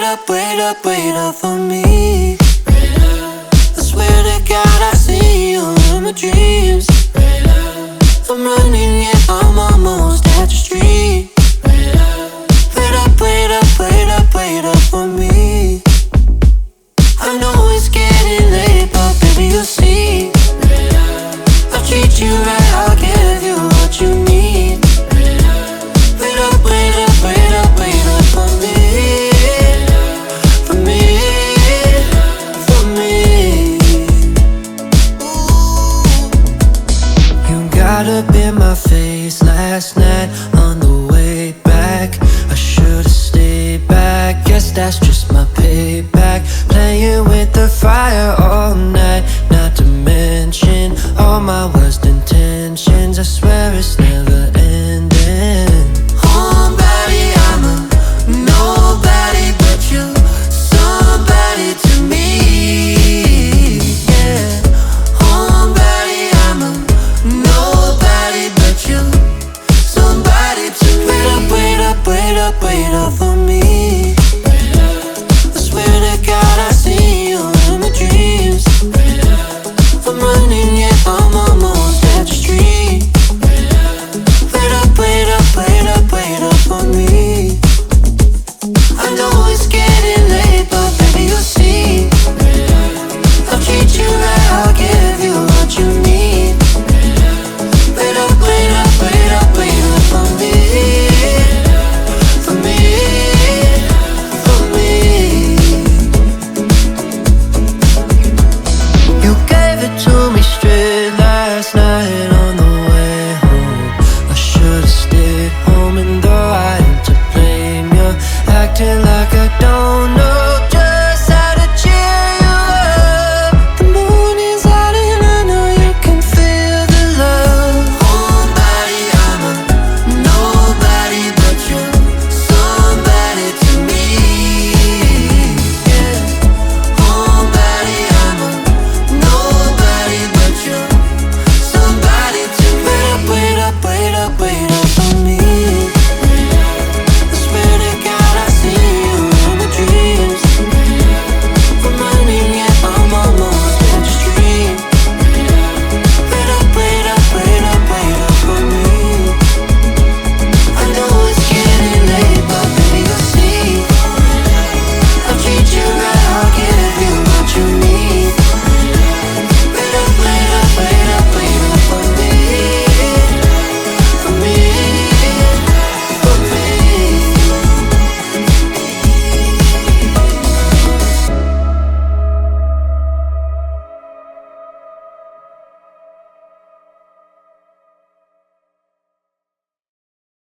wait up, wait up for me. I swear to God I see you in my dreams. I'm running, yeah, I'm almost at the street. Wait up, wait up, wait up, wait up for me. I know it's getting late, but baby you'll see. I'll treat you right, I'll give you what you need. Wait up, wait up, wait up, wait up for me. For me, for me. You got up in my face last night on the way back. I should've stayed back, guess that's